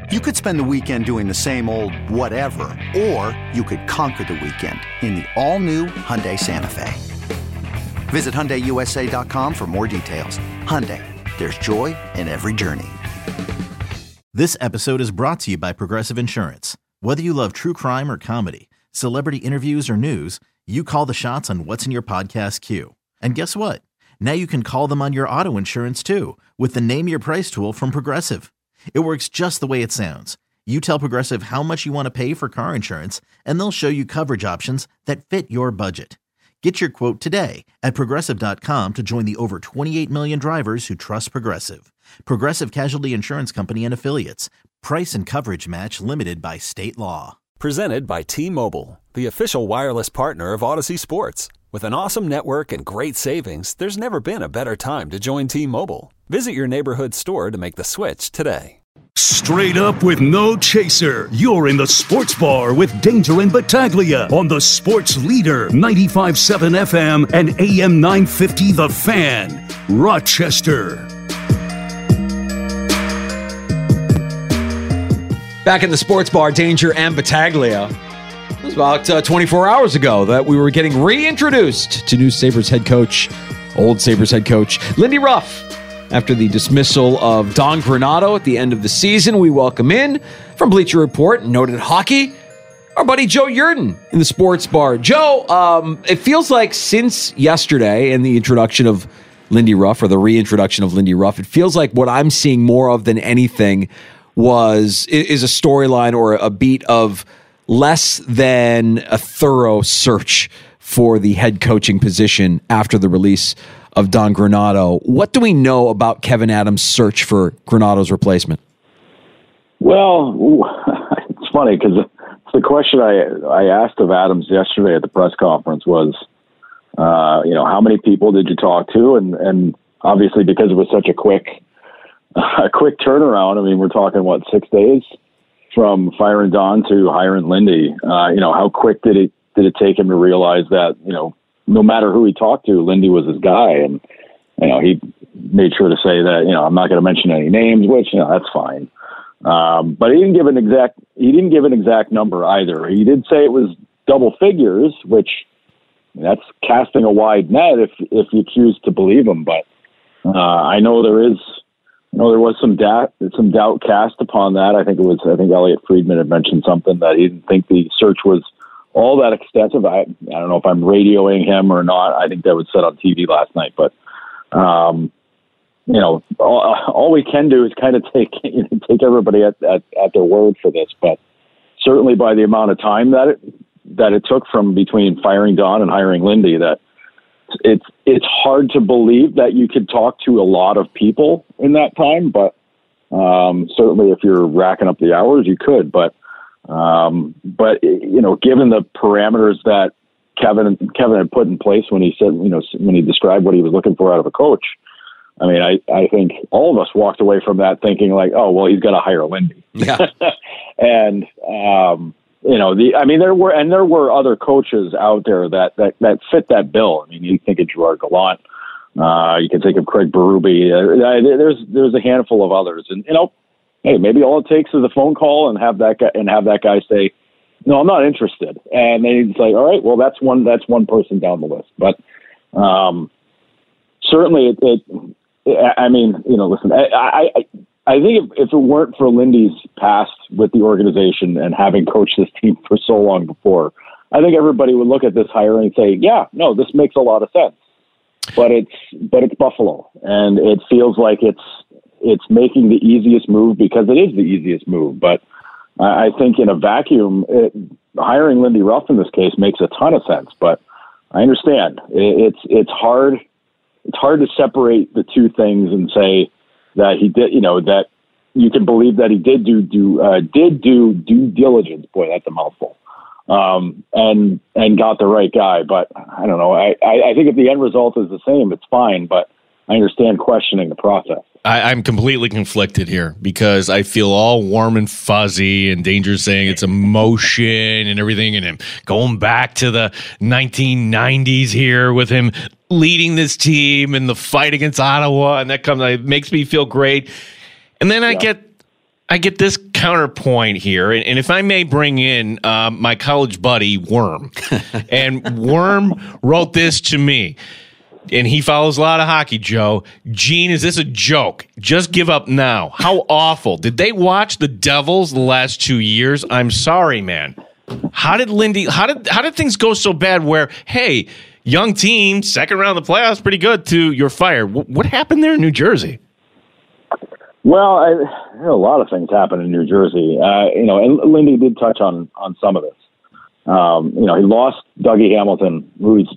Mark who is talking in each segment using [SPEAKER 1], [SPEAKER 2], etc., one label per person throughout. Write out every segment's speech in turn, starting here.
[SPEAKER 1] You could spend the weekend doing the same old whatever, or you could conquer the weekend in the all-new Hyundai Santa Fe. Visit HyundaiUSA.com for more details. Hyundai, there's joy in every journey.
[SPEAKER 2] This episode is brought to you by Progressive Insurance. Whether you love true crime or comedy, celebrity interviews or news, you call the shots on what's in your podcast queue. And guess what? Now you can call them on your auto insurance too with the Name Your Price tool from Progressive. It works just the way it sounds. You tell Progressive how much you want to pay for car insurance, and they'll show you coverage options that fit your budget. Get your quote today at Progressive.com to join the over 28 million drivers who trust Progressive. Progressive Casualty Insurance Company and Affiliates. Price and coverage match limited by state law.
[SPEAKER 3] Presented by T-Mobile, the official wireless partner of Odyssey Sports. With an awesome network and great savings, there's never been a better time to join T-Mobile. Visit your neighborhood store to make the switch today.
[SPEAKER 4] Straight up with no chaser. You're in the Sports Bar with Danger and Battaglia on the Sports Leader 95.7 FM and AM 950 The Fan, Rochester.
[SPEAKER 5] Back in the Sports Bar, Danger and Battaglia. It was about 24 hours ago that we were getting reintroduced to new Sabres head coach, old Sabres head coach, Lindy Ruff. After the dismissal of Don Granato at the end of the season, we welcome in, from Bleacher Report, noted hockey, our buddy Joe Yerdon in the Sports Bar. Joe, it feels like since yesterday and the introduction of Lindy Ruff, or the reintroduction of Lindy Ruff, it feels like what I'm seeing more of than anything is a storyline or a beat of less than a thorough search for the head coaching position after the release of Don Granato. What do we know about Kevyn Adams' search for Granato's replacement?
[SPEAKER 6] Well, it's funny because the question I asked of Adams yesterday at the press conference was, how many people did you talk to? And obviously, because it was such a quick turnaround. I mean, we're talking 6 days from firing Don to hiring Lindy. How quick did it take him to realize that no matter who he talked to, Lindy was his guy, and he made sure to say that I'm not going to mention any names, which that's fine. But he didn't give an exact number either. He did say it was double figures, which that's casting a wide net if you choose to believe him. But I know there was some doubt cast upon that. I think Elliot Friedman had mentioned something that he didn't think the search was all that extensive. I don't know if I'm radioing him or not. I think that was said on TV last night. But all we can do is kind of take everybody at their word for this. But certainly by the amount of time that it took from between firing Don and hiring Lindy, that it's hard to believe that you could talk to a lot of people in that time. But certainly if you're racking up the hours, you could. But given the parameters that Kevin had put in place when he said, when he described what he was looking for out of a coach, I mean, I think all of us walked away from that thinking like, oh, well, he's got to hire Lindy.
[SPEAKER 5] Yeah.
[SPEAKER 6] And, there were other coaches out there that fit that bill. I mean, you think of Gerard Gallant, you can think of Craig Berube. There's a handful of others, and hey, maybe all it takes is a phone call and have that guy say, no, I'm not interested. And then he's like, all right, well, that's one person down the list. But certainly listen, I think if it weren't for Lindy's past with the organization and having coached this team for so long before, I think everybody would look at this hire and say, yeah, no, this makes a lot of sense. But it's Buffalo, and it feels like it's making the easiest move because it is the easiest move. But I think in a vacuum, hiring Lindy Ruff in this case makes a ton of sense. But I understand it's hard. It's hard to separate the two things and say that he did, that you can believe that he did do due diligence. Boy, that's a mouthful. And got the right guy. But I don't know. I think if the end result is the same, it's fine. But I understand questioning the process.
[SPEAKER 7] I'm completely conflicted here because I feel all warm and fuzzy, and Danger's saying it's emotion and everything, and him going back to the 1990s here with him leading this team in the fight against Ottawa, and that makes me feel great. And then I get this counterpoint here, and if I may bring in my college buddy, Worm. And Worm wrote this to me. And he follows a lot of hockey, Joe. Gene, is this a joke? Just give up now. How awful. Did they watch the Devils the last 2 years? I'm sorry, man. How did things go so bad where, hey, young team, second round of the playoffs, pretty good, to you're fired? What happened there in New Jersey?
[SPEAKER 6] Well, a lot of things happened in New Jersey. And Lindy did touch on some of this. He lost Dougie Hamilton, who's,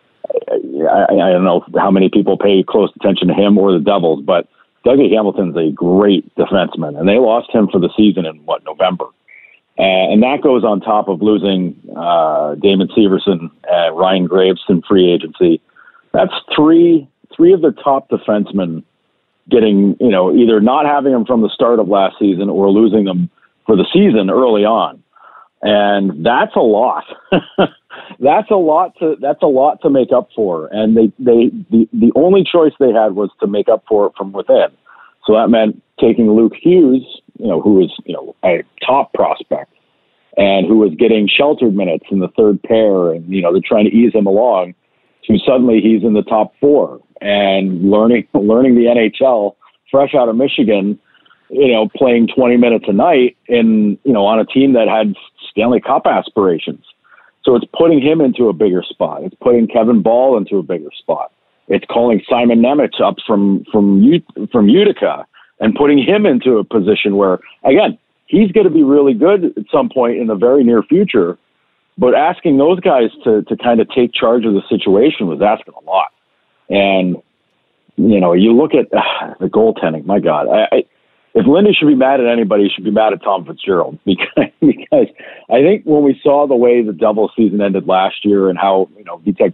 [SPEAKER 6] I don't know how many people pay close attention to him or the Devils, but Dougie Hamilton's a great defenseman, and they lost him for the season in November. And that goes on top of losing Damon Severson and Ryan Graves in free agency. That's three of the top defensemen getting, either not having them from the start of last season or losing them for the season early on. And that's a lot. That's a lot to make up for. And the only choice they had was to make up for it from within. So that meant taking Luke Hughes, who was, a top prospect and who was getting sheltered minutes in the third pair, and, they're trying to ease him along, to suddenly he's in the top four and learning the NHL fresh out of Michigan, playing 20 minutes a night on a team that had Stanley Cup aspirations. So it's putting him into a bigger spot. It's putting Kevin Ball into a bigger spot. It's calling Simon Nemec up from Utica and putting him into a position where, again, he's going to be really good at some point in the very near future. But asking those guys to kind of take charge of the situation was asking a lot. And, you look at the goaltending, my God, if Lindy should be mad at anybody, he should be mad at Tom Fitzgerald, because I think when we saw the way the Devils season ended last year and how, Vitek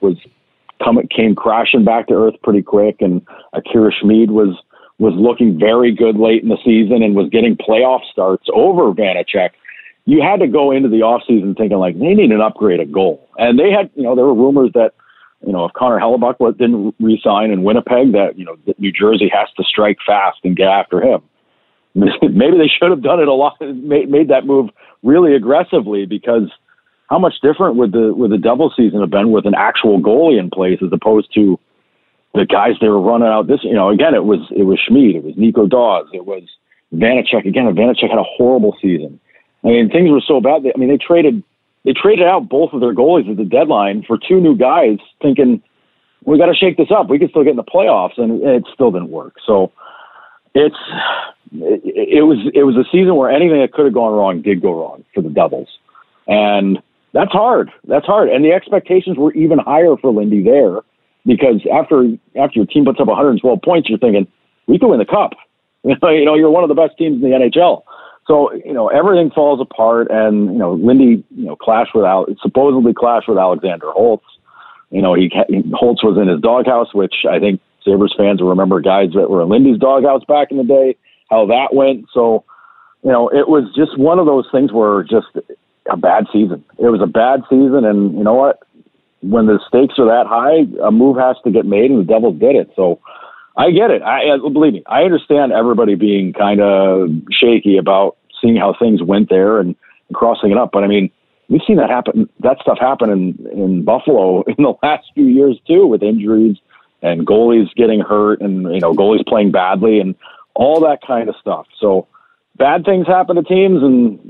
[SPEAKER 6] Vanacek came crashing back to earth pretty quick, and Akira Schmid was looking very good late in the season and was getting playoff starts over Vanacek, you had to go into the offseason thinking like they need an upgrade at goal. And they had, there were rumors that, if Connor Hellebuck didn't re-sign in Winnipeg, that New Jersey has to strike fast and get after him. Maybe they should have done it a lot, made that move really aggressively, because how much different would the Devils season have been with an actual goalie in place as opposed to the guys they were running out this, again, it was Schmid, it was Nico Dawes, it was Vanacek. Again, Vanacek had a horrible season. I mean, things were so bad. They traded out both of their goalies at the deadline for two new guys, thinking we got to shake this up. We could still get in the playoffs, and it still didn't work. So it was a season where anything that could have gone wrong did go wrong for the Devils, and that's hard. That's hard, and the expectations were even higher for Lindy there, because after your team puts up 112 points, you're thinking we could win the cup. You're one of the best teams in the NHL. So, everything falls apart, and, Lindy, supposedly clashed with Alexander Holtz. Holtz was in his doghouse, which I think Sabres fans will remember guys that were in Lindy's doghouse back in the day, how that went. So, it was just one of those things where just a bad season. It was a bad season, and you know what? When the stakes are that high, a move has to get made, and the Devils did it. So, I get it. Believe me, I understand everybody being kind of shaky about seeing how things went there and crossing it up. But I mean, we've seen that stuff happen in Buffalo in the last few years too, with injuries and goalies getting hurt and, goalies playing badly and all that kind of stuff. So bad things happen to teams, and,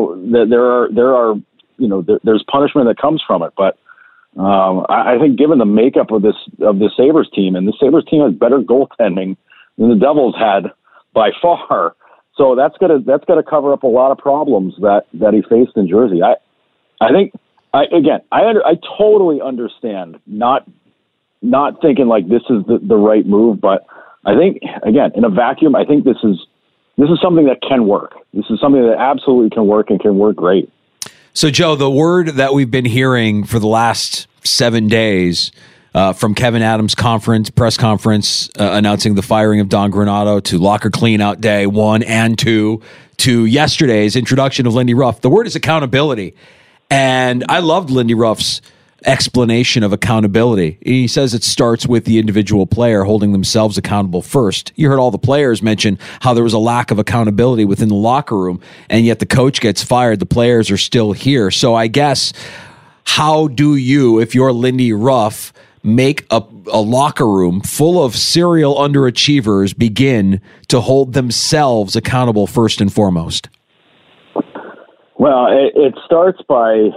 [SPEAKER 6] there's punishment that comes from it. But I think given the makeup of the Sabres team, and the Sabres team has better goaltending than the Devils had by far. So that's gonna cover up a lot of problems that he faced in Jersey. I totally understand not thinking like this is the right move, but I think, again, in a vacuum, I think this is something that can work. This is something that absolutely can work and can work great.
[SPEAKER 5] So, Joe, the word that we've been hearing for the last 7 days, from Kevin Adams' press conference announcing the firing of Don Granato, to locker cleanout day 1 and 2, to yesterday's introduction of Lindy Ruff, the word is accountability. And I loved Lindy Ruff's explanation of accountability. He says it starts with the individual player holding themselves accountable first. You heard all the players mention how there was a lack of accountability within the locker room, and yet the coach gets fired. The players are still here. So I guess, how do you, if you're Lindy Ruff, make a locker room full of serial underachievers begin to hold themselves accountable first and foremost?
[SPEAKER 6] Well, it starts by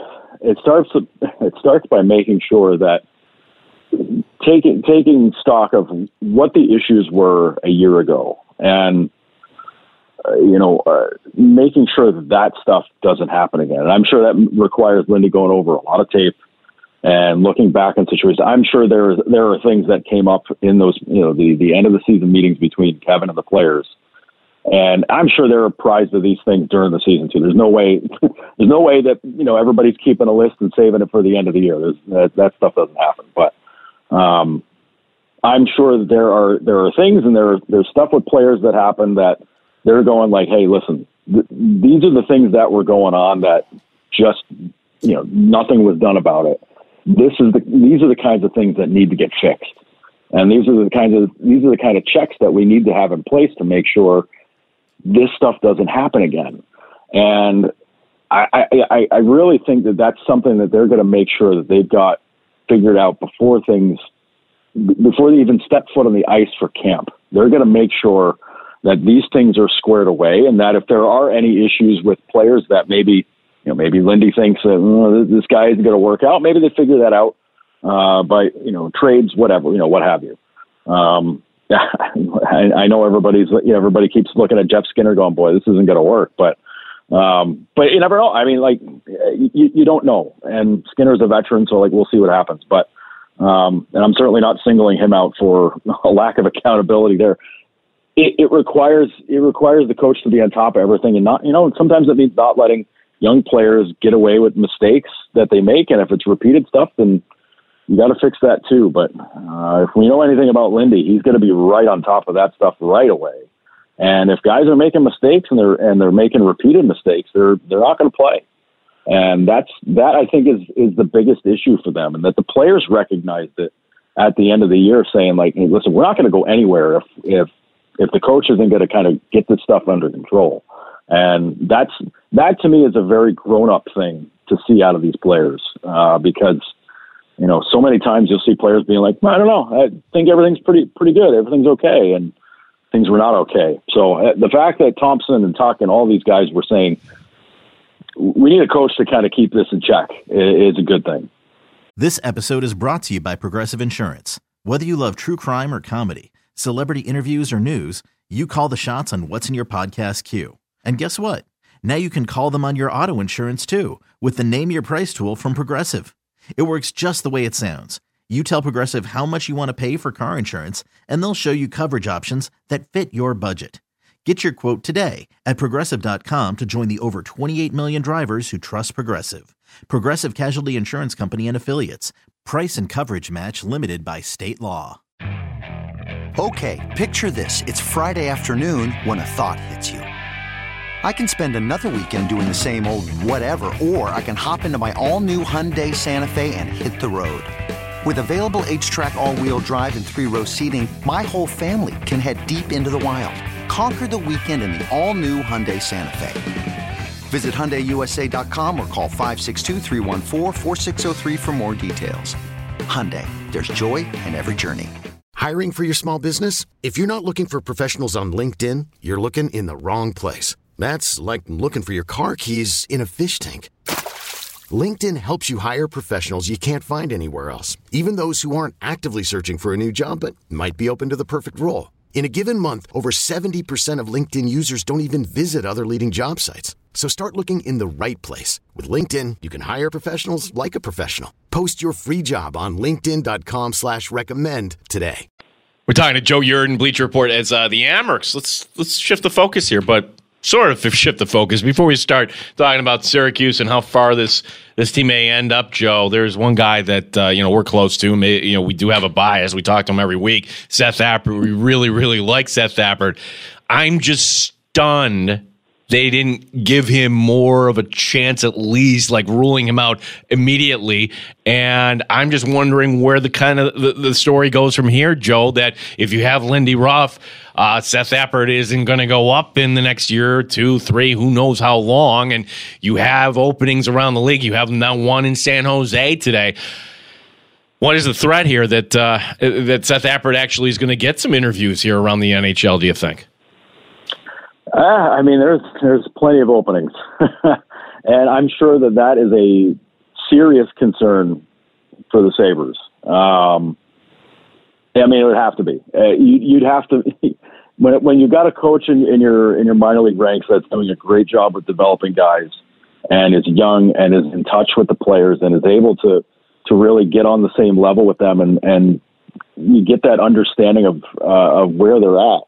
[SPEAKER 6] making sure that taking stock of what the issues were a year ago, and making sure that stuff doesn't happen again. And I'm sure that requires Lindy going over a lot of tape and looking back on situations. I'm sure there are things that came up in those, the end of the season meetings between Kevin and the players. And I'm sure they're apprised of these things during the season too. There's no way that, everybody's keeping a list and saving it for the end of the year. That stuff doesn't happen. But I'm sure that there are things, and there's stuff with players that happen that they're going like, hey, listen, these are the things that were going on that just, nothing was done about it. These are the kinds of things that need to get fixed. And these are the kind of checks that we need to have in place to make sure this stuff doesn't happen again. And I really think that that's something that they're going to make sure that they've got figured out before they even step foot on the ice for camp. They're going to make sure that these things are squared away, and that if there are any issues with players that maybe Lindy thinks that this guy isn't going to work out, maybe they figure that out by trades, whatever, what have you. I know everybody keeps looking at Jeff Skinner going, boy, this isn't going to work, but you never know. I mean, you don't know, and Skinner's a veteran, so we'll see what happens. But and I'm certainly not singling him out for a lack of accountability there. It requires the coach to be on top of everything, and not, sometimes it means not letting young players get away with mistakes that they make. And if it's repeated stuff, then you got to fix that too. But if we know anything about Lindy, he's going to be right on top of that stuff right away. And if guys are making mistakes and they're making repeated mistakes, they're not going to play. And that I think is the biggest issue for them, and that the players recognized it at the end of the year, saying hey, listen, we're not going to go anywhere if the coach isn't going to kind of get this stuff under control. And that to me is a very grown-up thing to see out of these players, because so many times you'll see players being like, I don't know, I think everything's pretty good, everything's okay, and things were not okay. So the fact that Thompson and Tuck and all these guys were saying we need a coach to kind of keep this in check is a good thing.
[SPEAKER 2] This episode is brought to you by Progressive Insurance. Whether you love true crime or comedy, celebrity interviews or news, you call the shots on what's in your podcast queue. And guess what? Now you can call them on your auto insurance too, with the Name Your Price tool from Progressive. It works just the way it sounds. You tell Progressive how much you want to pay for car insurance, and they'll show you coverage options that fit your budget. Get your quote today at Progressive.com to join the over 28 million drivers who trust Progressive. Progressive Casualty Insurance Company and Affiliates. Price and coverage match limited by state law.
[SPEAKER 1] Okay, picture this. It's Friday afternoon when a thought hits you. I can spend another weekend doing the same old whatever, or I can hop into my all-new Hyundai Santa Fe and hit the road. With available H-Track all-wheel drive and 3-row seating, my whole family can head deep into the wild. Conquer the weekend in the all-new Hyundai Santa Fe. Visit HyundaiUSA.com or call 562-314-4603 for more details. Hyundai, there's joy in every journey.
[SPEAKER 8] Hiring for your small business? If you're not looking for professionals on LinkedIn, you're looking in the wrong place. That's like looking for your car keys in a fish tank. LinkedIn helps you hire professionals you can't find anywhere else, even those who aren't actively searching for a new job but might be open to the perfect role. In a given month, over 70% of LinkedIn users don't even visit other leading job sites. So start looking in the right place. With LinkedIn, you can hire professionals like a professional. Post your free job on linkedin.com/recommend today.
[SPEAKER 7] We're talking to Joe Yerdon, Bleacher Report, as the Amerks. Let's shift the focus here, but sort of shift the focus. Before we start talking about Syracuse and how far this team may end up, Joe, there's one guy that we're close to. We do have a bias. We talk to him every week. Seth Appert. We really, really like Seth Appert. I'm just stunned they didn't give him more of a chance, at least, like ruling him out immediately. And I'm just wondering where the kind of the story goes from here, Joe, that if you have Lindy Ruff, Seth Appert isn't going to go up in the next year, 2, 3, who knows how long. And you have openings around the league. You have now one in San Jose today. What is the threat here that Seth Appert actually is going to get some interviews here around the NHL, do you think?
[SPEAKER 6] I mean, there's plenty of openings. And I'm sure that is a serious concern for the Sabres. I mean, it would have to be. You'd have to when you've got a coach in your minor league ranks that's doing a great job with developing guys and is young and is in touch with the players and is able to really get on the same level with them and you get that understanding of where they're at.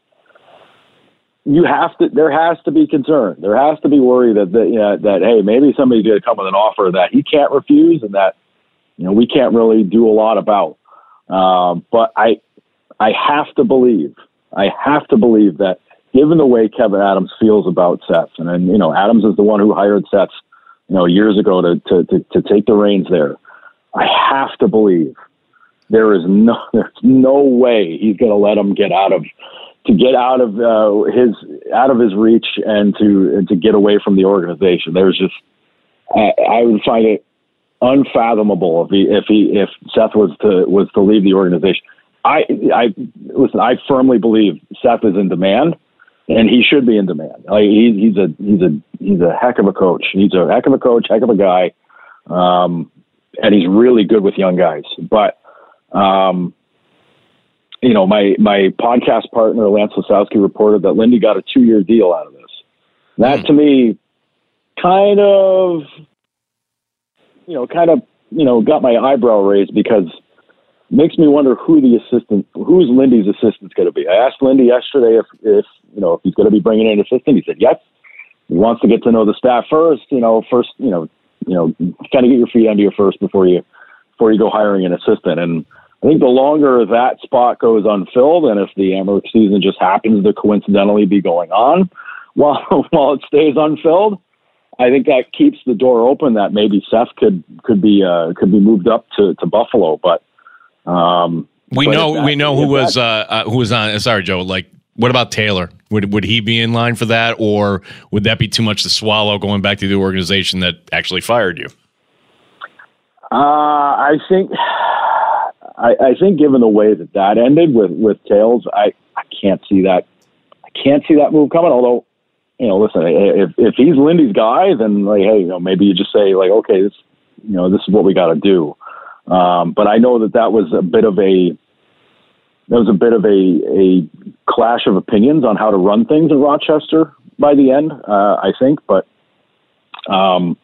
[SPEAKER 6] There has to be concern. There has to be worry that hey, maybe somebody's going to come with an offer that he can't refuse and that we can't really do a lot about. But I have to believe that given the way Kevin Adams feels about Seth, and Adams is the one who hired Seth, years ago to take the reins there. I have to believe there's no way he's going to let him get out of his reach and to get away from the organization. There's just I would find it unfathomable if Seth was to leave the organization. I firmly believe Seth is in demand, and he should be in demand. Like he's a heck of a coach. He's a heck of a coach, heck of a guy, and he's really good with young guys. But my podcast partner Lance Lasowski reported that Lindy got a 2-year deal out of this. That to me, kind of got my eyebrow raised because it makes me wonder who's Lindy's assistant's going to be. I asked Lindy yesterday if he's going to be bringing in an assistant. He said yes. He wants to get to know the staff first. Kind of get your feet under you first before you go hiring an assistant. And I think the longer that spot goes unfilled, and if the Amerks season just happens to coincidentally be going on while it stays unfilled, I think that keeps the door open that maybe Seth could be moved up to Buffalo. But
[SPEAKER 7] we know who was on. Sorry, Joe. Like, what about Taylor? Would he be in line for that, or would that be too much to swallow going back to the organization that actually fired you?
[SPEAKER 6] I think given the way that ended with Tails, I can't see that. I can't see that move coming. Although, listen, if he's Lindy's guy, then maybe you just say okay, this is what we got to do. But I know that was a bit of a clash of opinions on how to run things in Rochester by the end. I think, but I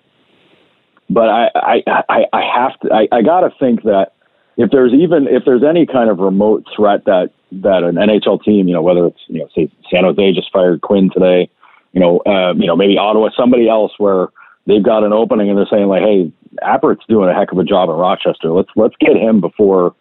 [SPEAKER 6] gotta think that if there's any kind of remote threat that an NHL team, whether it's say San Jose just fired Quinn today, maybe Ottawa, somebody else where they've got an opening and they're saying hey, Appert's doing a heck of a job in Rochester. Let's get him before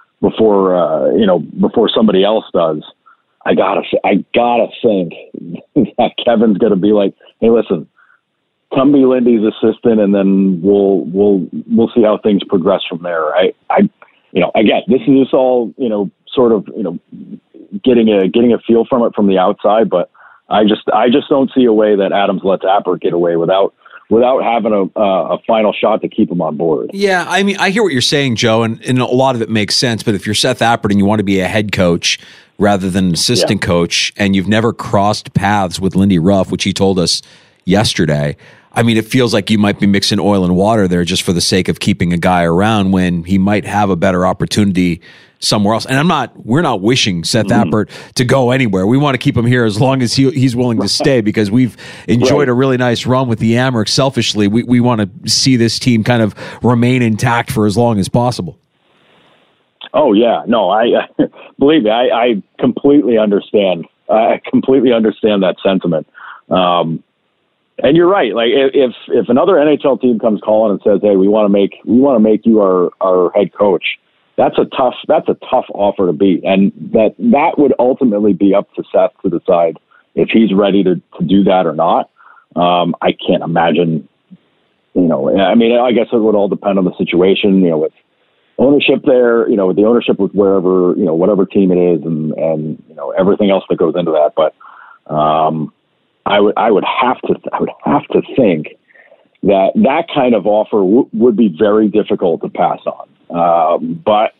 [SPEAKER 6] somebody else does. I gotta think that Kevin's gonna be like, hey, listen, come be Lindy's assistant, and then we'll see how things progress from there. Again, this is just all sort of getting a feel from it from the outside, but I just don't see a way that Adams lets Appert get away without having a final shot to keep him on board.
[SPEAKER 5] Yeah, I mean, I hear what you're saying, Joe, and a lot of it makes sense. But if you're Seth Appert and you want to be a head coach rather than an assistant coach, and you've never crossed paths with Lindy Ruff, which he told us yesterday, I mean, it feels like you might be mixing oil and water there just for the sake of keeping a guy around when he might have a better opportunity somewhere else. And we're not wishing Seth Appert to go anywhere. We want to keep him here as long as he's willing to stay, because we've enjoyed a really nice run with the Amerks. Selfishly, we want to see this team kind of remain intact for as long as possible.
[SPEAKER 6] Oh yeah, no, I believe me, I completely understand. I completely understand that sentiment. And you're right. Like if another NHL team comes calling and says, "Hey, we want to make you our head coach," that's a tough offer to beat, and that would ultimately be up to Seth to decide if he's ready to do that or not. I can't imagine, I mean, I guess it would all depend on the situation, with ownership there, with the ownership with wherever, whatever team it is and everything else that goes into that. But I would have to think that kind of offer would be very difficult to pass on. But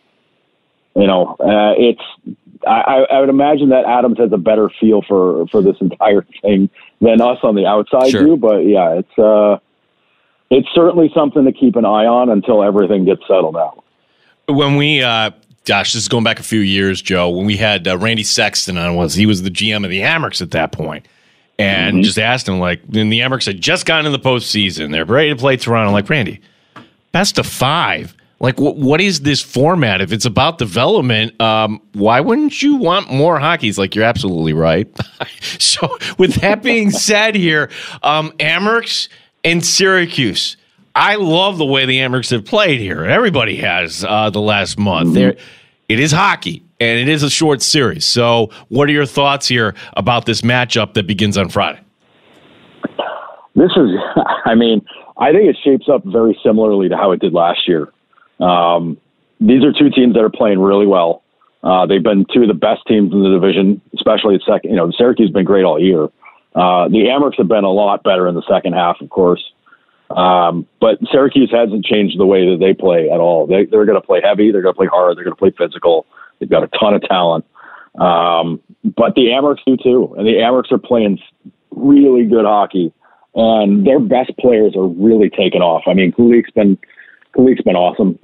[SPEAKER 6] I would imagine that Adams has a better feel for this entire thing than us on the outside do. But yeah, it's certainly something to keep an eye on until everything gets settled out.
[SPEAKER 7] When we, this is going back a few years, Joe, when we had Randy Sexton on, he was the GM of the Amerks at that point, and just asked him, then the Amerks had just gotten in the postseason. They're ready to play Toronto. Randy, best of 5. What is this format? If it's about development, why wouldn't you want more hockey? He's you're absolutely right. So with that being said here, Amerks and Syracuse, I love the way the Amerks have played here. Everybody has the last month. It is hockey, and it is a short series. So what are your thoughts here about this matchup that begins on Friday?
[SPEAKER 6] This is, I think it shapes up very similarly to how it did last year. These are two teams that are playing really well. They've been two of the best teams in the division, especially at second. Syracuse has been great all year. The Amerks have been a lot better in the second half, of course. But Syracuse hasn't changed the way that they play at all. They're going to play heavy. They're going to play hard. They're going to play physical. They've got a ton of talent. But the Amerks do too. And the Amerks are playing really good hockey. And their best players are really taking off. Kulik's been awesome.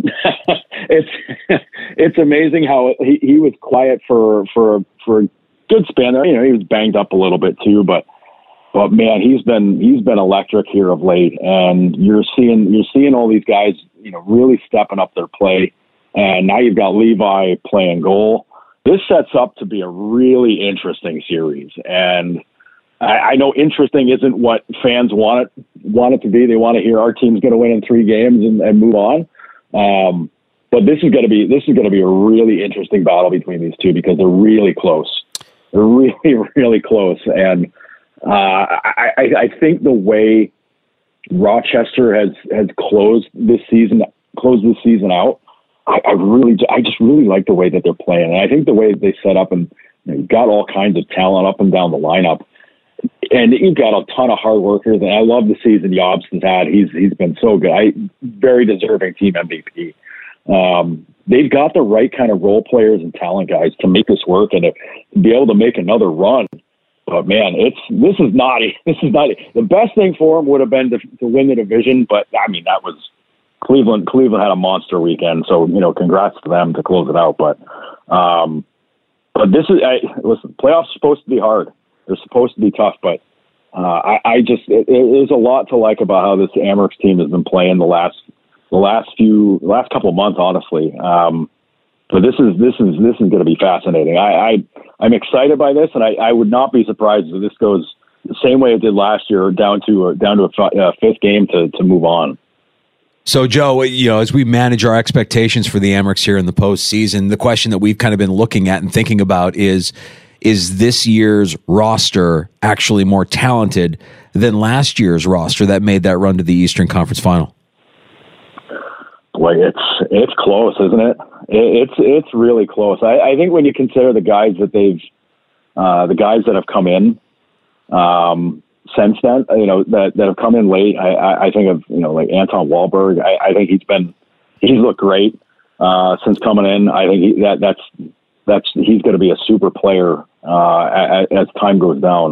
[SPEAKER 6] It's amazing how he was quiet for a good span there. He was banged up a little bit too, but man, he's been electric here of late, and you're seeing all these guys, really stepping up their play. And now you've got Levi playing goal. This sets up to be a really interesting series. And I know interesting isn't what fans want it to be. They want to hear our team's going to win in 3 games and move on. But this is going to be a really interesting battle between these two because they're really close. They're really, really close. And I think the way Rochester has closed this season out, I just really like the way that they're playing. And I think the way that they set up and you've got all kinds of talent up and down the lineup. And you've got a ton of hard workers, and I love the season Jobson's had. He's been so good. Very deserving team MVP. They've got the right kind of role players and talent guys to make this work and to be able to make another run. But man, this is naughty. This is naughty. The best thing for them would have been to win the division, but that was Cleveland. Cleveland had a monster weekend, so congrats to them to close it out. But this is listen. Playoffs are supposed to be hard. They're supposed to be tough, but there's a lot to like about how this Amerks team has been playing the last couple of months, honestly. But this is going to be fascinating. I'm excited by this, and I would not be surprised if this goes the same way it did last year, down to a fifth game to move on.
[SPEAKER 5] So, Joe, as we manage our expectations for the Amerks here in the postseason, the question that we've kind of been looking at and thinking about is this year's roster actually more talented than last year's roster that made that run to the Eastern Conference Final?
[SPEAKER 6] Boy, it's close, isn't it? It's really close. I think when you consider the guys that have come in since then, that have come in late. I think of like Anton Wahlberg. I think he's looked great since coming in. I think he's going to be a super player as time goes down.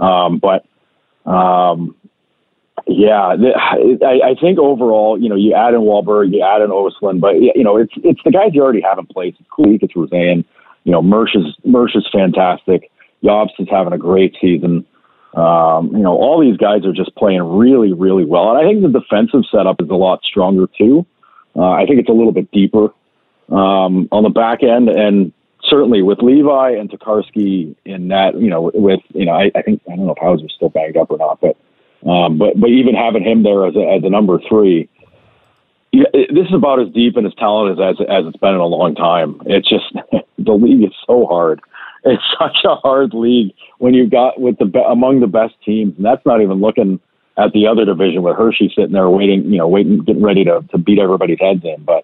[SPEAKER 6] I think overall, you add in Wahlberg, you add in Oslin, but it's the guys you already have in place. It's Kulik, it's Roseanne. Mersch is fantastic. Jobs is having a great season. All these guys are just playing really, really well. And I think the defensive setup is a lot stronger too. I think it's a little bit deeper on the back end, and certainly with Levi and Tokarski in that, I think, I don't know if Hauser's still banged up or not, but even having him there as a number 3, this is about as deep and as talented as it's been in a long time. It's just, the league is so hard. it's such a hard league when you've got among the best teams, and that's not even looking at the other division with Hershey sitting there waiting, getting ready to beat everybody's heads in. But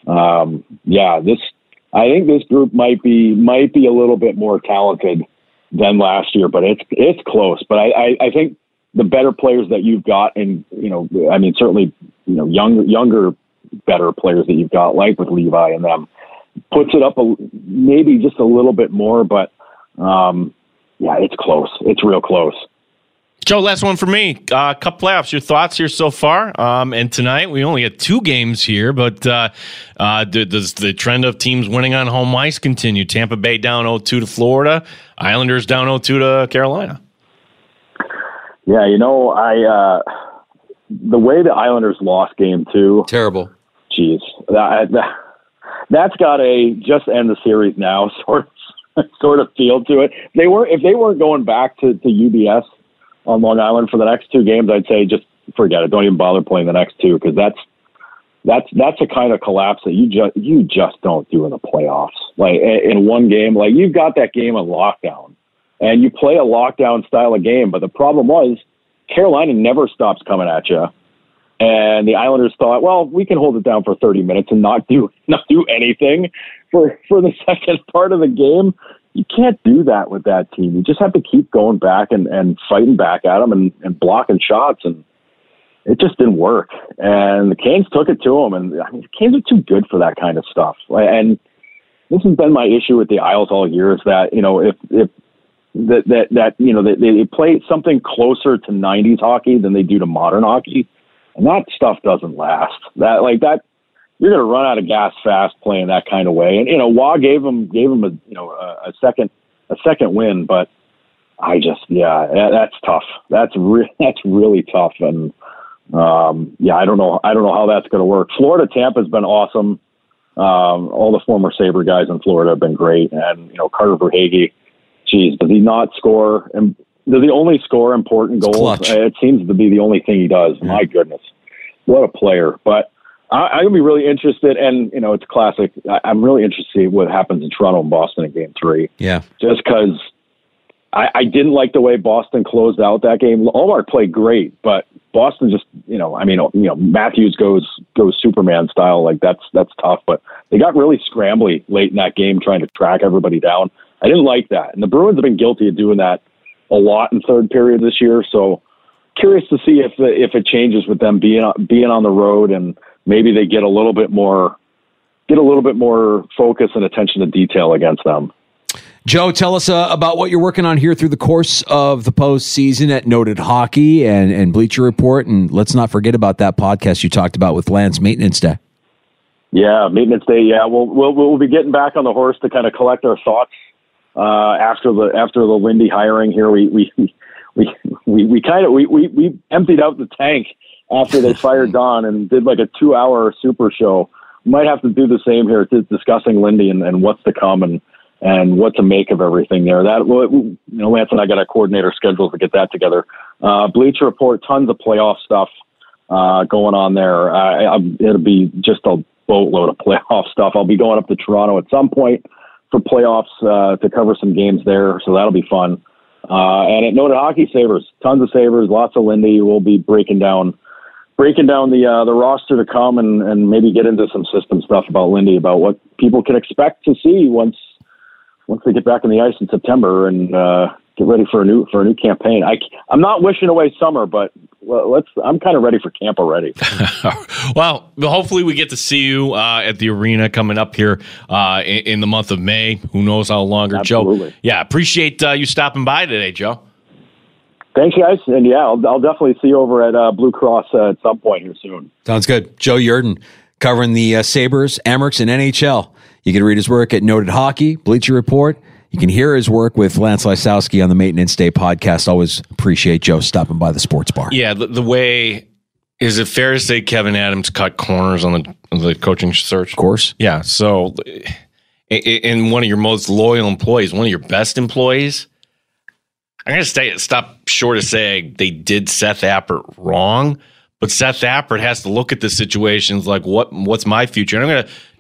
[SPEAKER 6] I think this group might be a little bit more talented than last year, but it's close. But I think the better players that you've got, and certainly younger better players that you've got, like with Levi and them, puts it up maybe just a little bit more. But it's close. It's real close.
[SPEAKER 7] Joe, last one for me. Cup playoffs, your thoughts here so far? And tonight, we only had 2 games here, but does the trend of teams winning on home ice continue? Tampa Bay down 0-2 to Florida, Islanders down 0-2 to Carolina.
[SPEAKER 6] Yeah, the way the Islanders lost game 2.
[SPEAKER 5] Terrible.
[SPEAKER 6] Geez, that's got a just end the series now sort of feel to it. If they weren't going back to UBS on Long Island for the next 2 games, I'd say just forget it. Don't even bother playing the next 2, because that's a kind of collapse that you just don't do in the playoffs. Like in one game, like you've got that game on lockdown, and you play a lockdown style of game. But the problem was Carolina never stops coming at you, and the Islanders thought, well, we can hold it down for 30 minutes and not do anything for the second part of the game. You can't do that with that team. You just have to keep going back and fighting back at them and blocking shots, and it just didn't work. And the Canes took it to them, and the Canes are too good for that kind of stuff. And this has been my issue with the Isles all year, is that if they play something closer to 90s hockey than they do to modern hockey, and that stuff doesn't last. That you're going to run out of gas fast playing that kind of way. And Waugh gave them a second win, but that's tough. That's really tough. And I don't know how that's going to work. Florida Tampa's been awesome. All the former Sabre guys in Florida have been great, and Carter Verhaeghe, geez, does he not score? And does he only score important goals? It seems to be the only thing he does. Yeah. My goodness, what a player! But I'm going to be really interested, and, it's classic. I'm really interested to see what happens in Toronto and Boston in Game 3.
[SPEAKER 5] Yeah.
[SPEAKER 6] Just because I didn't like the way Boston closed out that game. Ullmark played great, but Boston just, Matthews goes Superman style. Like, that's tough. But they got really scrambly late in that game trying to track everybody down. I didn't like that. And the Bruins have been guilty of doing that a lot in third period this year. So curious to see if it changes with them being on the road, and maybe they get a little bit more focus and attention to detail against them.
[SPEAKER 5] Joe, tell us about what you're working on here through the course of the postseason at Noted Hockey and Bleacher Report, and let's not forget about that podcast you talked about with Lance, Maintenance Day.
[SPEAKER 6] Yeah, Maintenance Day. Yeah, we'll be getting back on the horse to kind of collect our thoughts after the Lindy hiring here. We emptied out the tank after they fired Don and did like a 2-hour super show. We might have to do the same here, discussing Lindy and what's to come and what to make of everything there. Lance and I got a coordinator scheduled to get that together. Bleacher Report, tons of playoff stuff going on there. It'll be just a boatload of playoff stuff. I'll be going up to Toronto at some point for playoffs to cover some games there, so that'll be fun. And at Noted Hockey, Sabres, tons of Sabres, lots of Lindy. We'll be breaking down the roster to come and maybe get into some system stuff about Lindy, about what people can expect to see once they get back on the ice in September and get ready for a new campaign. I'm not wishing away summer, but I'm kind of ready for camp already.
[SPEAKER 7] Well, hopefully we get to see you at the arena coming up here in the month of May. Who knows how longer,
[SPEAKER 6] Absolutely.
[SPEAKER 7] Joe? Yeah, appreciate you stopping by today, Joe.
[SPEAKER 6] Thanks, guys. And yeah, I'll definitely see you over at Blue Cross at some point here soon.
[SPEAKER 5] Sounds good. Joe Yerdon covering the Sabres, Amerks, and NHL. You can read his work at Noted Hockey, Bleacher Report. You can hear his work with Lance Lysowski on the Maintenance Day podcast. Always appreciate Joe stopping by the sports bar.
[SPEAKER 7] Yeah, the way, is it fair to say Kevin Adams cut corners on the coaching search?
[SPEAKER 5] Of course.
[SPEAKER 7] Yeah, so in one of your most loyal employees, one of your best employees, I'm going to stop short of saying they did Seth Appert wrong, but Seth Appert has to look at the situations like, what's my future? And I'm going to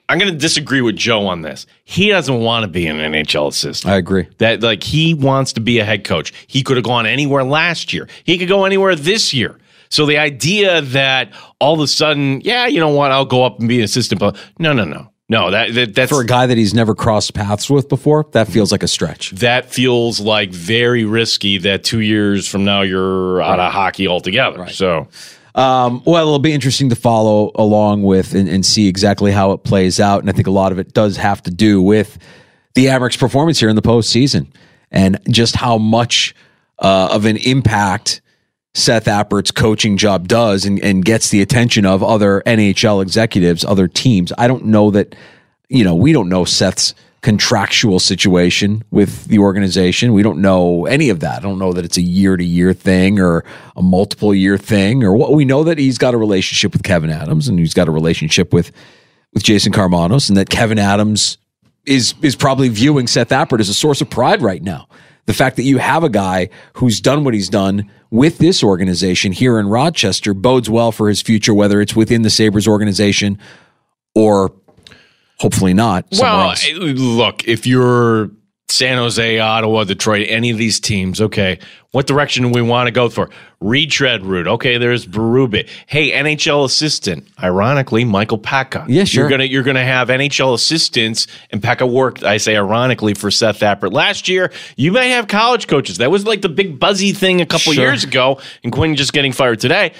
[SPEAKER 7] I'm going to disagree with Joe on this. He doesn't want to be an NHL assistant.
[SPEAKER 5] I agree.
[SPEAKER 7] That like he wants to be a head coach. He could have gone anywhere last year. He could go anywhere this year. So the idea that all of a sudden, yeah, you know what, I'll go up and be an assistant. But no. No, that's
[SPEAKER 5] for a guy that he's never crossed paths with before. That feels like a stretch.
[SPEAKER 7] That feels like very risky. That 2 years from now you're out of hockey altogether.
[SPEAKER 5] Right.
[SPEAKER 7] So,
[SPEAKER 5] well, it'll be interesting to follow along with and see exactly how it plays out. And I think a lot of it does have to do with the Amerks' performance here in the postseason and just how much of an impact Seth Appert's coaching job does and gets the attention of other NHL executives, other teams. I don't know that, we don't know Seth's contractual situation with the organization. We don't know any of that. I don't know that it's a year-to-year thing or a multiple-year thing or what. We know that he's got a relationship with Kevin Adams and he's got a relationship with Jason Karmanos, and that Kevin Adams is probably viewing Seth Appert as a source of pride right now. The fact that you have a guy who's done what he's done with this organization here in Rochester bodes well for his future, whether it's within the Sabres organization or hopefully not somewhere else.
[SPEAKER 7] Look, if you're San Jose, Ottawa, Detroit, any of these teams, okay, what direction do we want to go for? Retread route. Okay, there's Berube. Hey, NHL assistant. Ironically, Michael Pekka.
[SPEAKER 5] Yeah, sure.
[SPEAKER 7] You're gonna have NHL assistants, and Pekka worked, I say ironically, for Seth Appert. Last year, you may have college coaches. That was like the big buzzy thing a couple years ago, and Quinn just getting fired today.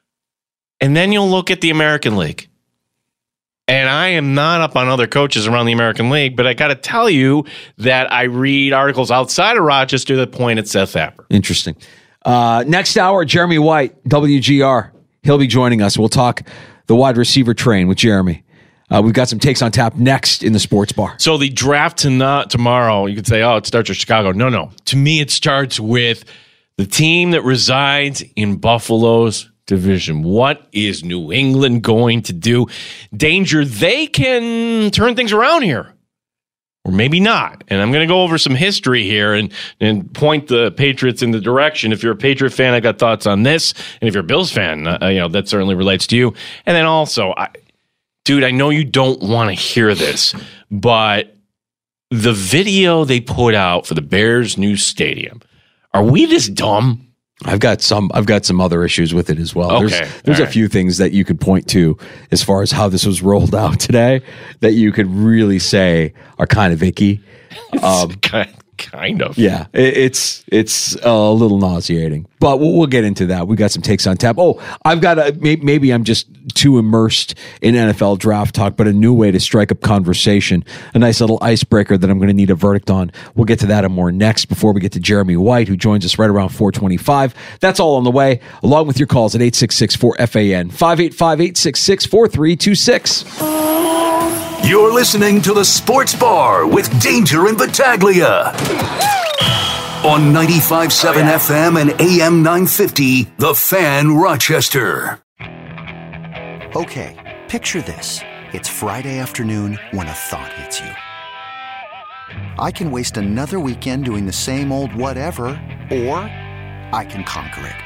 [SPEAKER 7] And then you'll look at the American League. And I am not up on other coaches around the American League, but I got to tell you that I read articles outside of Rochester that point at Seth Appert.
[SPEAKER 5] Interesting. Next hour, Jeremy White, WGR. He'll be joining us. We'll talk the wide receiver train with Jeremy. We've got some takes on tap next in the Sports Bar.
[SPEAKER 7] So the draft tomorrow, you could say, it starts with Chicago. No. To me, it starts with the team that resides in Buffalo's division. What is New England going to do? Danger, they can turn things around here. Or maybe not. And I'm going to go over some history here and point the Patriots in the direction. If you're a Patriot fan, I got thoughts on this. And if you're a Bills fan, that certainly relates to you. And then also, I know you don't want to hear this, but the video they put out for the Bears' new stadium, are we this dumb?
[SPEAKER 5] I've got some other issues with it as well.
[SPEAKER 7] Okay.
[SPEAKER 5] There's a few things that you could point to as far as how this was rolled out today that you could really say are kind of icky.
[SPEAKER 7] Kind of.
[SPEAKER 5] Yeah, it's a little nauseating, but we'll get into that. We got some takes on tap. I've got maybe I'm just too immersed in NFL draft talk, but a new way to strike up conversation, a nice little icebreaker that I'm going to need a verdict on. We'll get to that and more next before we get to Jeremy White, who joins us right around 4:25. That's all on the way, along with your calls at 866-4FAN, 585-866-4326.
[SPEAKER 4] You're listening to the Sports Bar with Danger and Battaglia on 95.7 FM and AM 950, The Fan, Rochester.
[SPEAKER 1] Okay, picture this. It's Friday afternoon when a thought hits you. I can waste another weekend doing the same old whatever, or I can conquer it.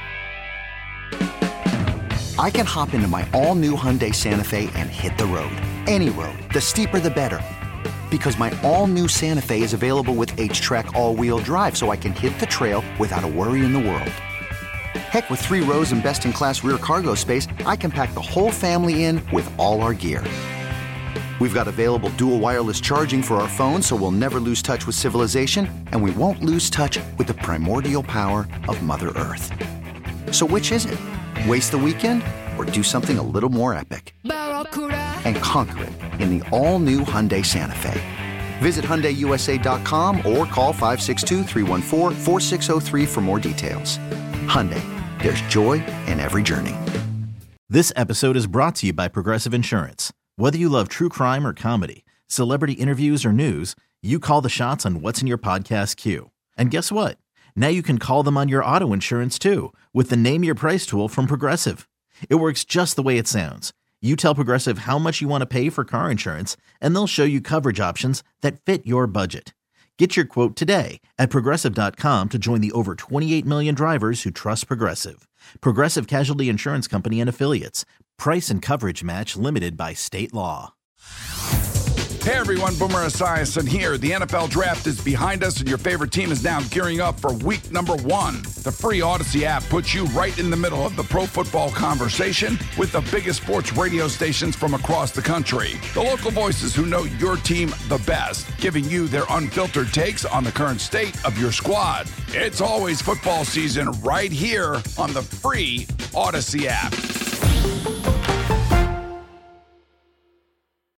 [SPEAKER 1] I can hop into my all-new Hyundai Santa Fe and hit the road. Any road. The steeper, the better. Because my all-new Santa Fe is available with H-Track all-wheel drive, so I can hit the trail without a worry in the world. Heck, with 3 rows and best-in-class rear cargo space, I can pack the whole family in with all our gear. We've got available dual wireless charging for our phones, so we'll never lose touch with civilization, and we won't lose touch with the primordial power of Mother Earth. So which is it? Waste the weekend or do something a little more epic? And conquer it in the all-new Hyundai Santa Fe. Visit HyundaiUSA.com or call 562-314-4603 for more details. Hyundai, there's joy in every journey.
[SPEAKER 2] This episode is brought to you by Progressive Insurance. Whether you love true crime or comedy, celebrity interviews or news, you call the shots on what's in your podcast queue. And guess what? Now you can call them on your auto insurance too with the Name Your Price tool from Progressive. It works just the way it sounds. You tell Progressive how much you want to pay for car insurance, and they'll show you coverage options that fit your budget. Get your quote today at Progressive.com to join the over 28 million drivers who trust Progressive. Progressive Casualty Insurance Company and Affiliates. Price and coverage match limited by state law.
[SPEAKER 9] Hey everyone, Boomer Esiason here. The NFL draft is behind us and your favorite team is now gearing up for week number 1. The free Odyssey app puts you right in the middle of the pro football conversation with the biggest sports radio stations from across the country. The local voices who know your team the best, giving you their unfiltered takes on the current state of your squad. It's always football season right here on the free Odyssey app.